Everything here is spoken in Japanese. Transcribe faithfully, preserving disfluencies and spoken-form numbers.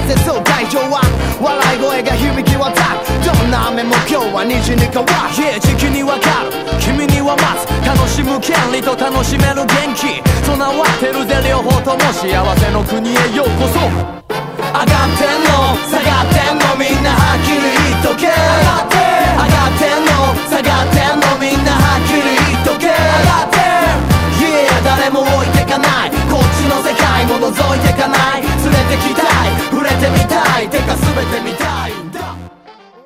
ぜそう会場は笑い声が響き渡るどんな雨も今日は虹に変わる Yeah 時期にわかる君には待つ楽しむ権利と楽しめる元気備わってるぜ両方とも幸せの国へようこそ